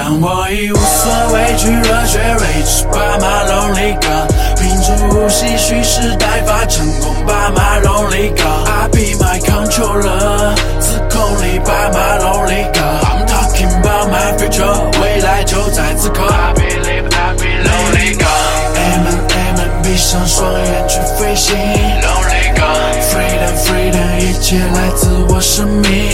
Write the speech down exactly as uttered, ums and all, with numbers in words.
但我已无所畏惧，热血 rage 把马龙里搞，屏住呼吸，蓄势待发，成功把马龙里搞。I be my controller， 自控力把马龙里搞。I'm talking about my future， 未来就在此刻。I believe I be lonely god。Amen amen， 闭上双眼去飞行。Lonely god，freedom freedom， 一切来自我生命。